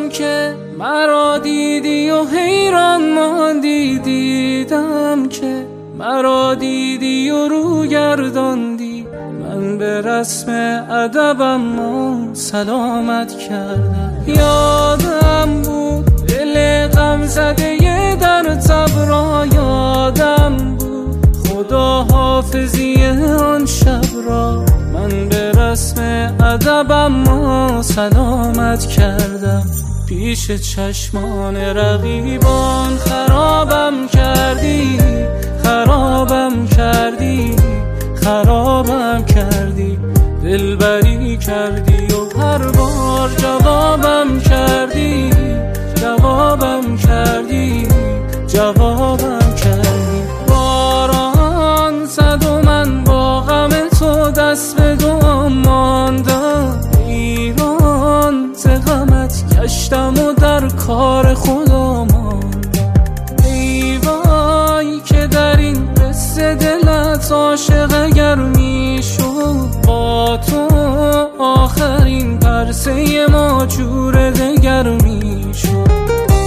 که مرا دیدی و حیران ماندی، دیدم که مرا دیدی و رو گرداندی. من به رسم ادبم و سلامت کردم. یادم بود دل غم زده در تب یادم بود خدا حافظی آن شب را. من به رسم ادبم و سلامت کردم. پیش چشمان رقیبان خرابم کردی، خرابم کردی، خرابم کردی. دلبری کردی و هر بار جوابم کردی، جوابم کردی، جوابم کردی. باران زد و من با غم تو دست به دعا ماندم. ایران ز غمت گشتم و در کار خدا ماندم. ای وای که در این قصه دلت عاشق اگر میشد، با تو آخرین پرسه ما جور دگر میشد.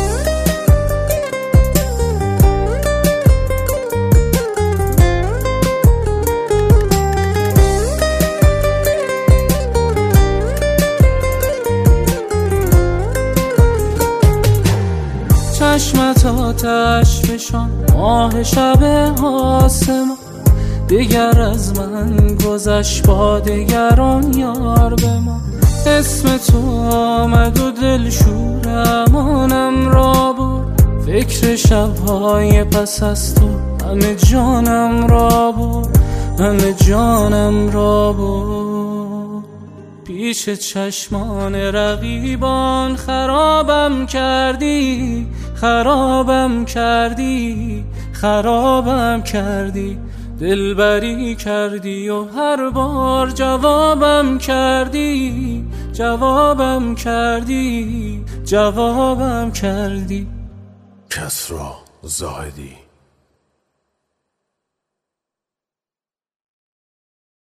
چشمت آتش فشان ماه شب آسمان، دیگر از من گذشت با دگران یار به ما. اسم تو آمد و دل شور امانم را برد، فکر شبهای پس از تو همه جانم را برد، همه جانم را برد. پیش چشمان رقیبان خرابم کردی، خرابم کردی، خرابم کردی. دلبری کردی و هر بار جوابم کردی، جوابم کردی، جوابم کردی. کسری زاهدی.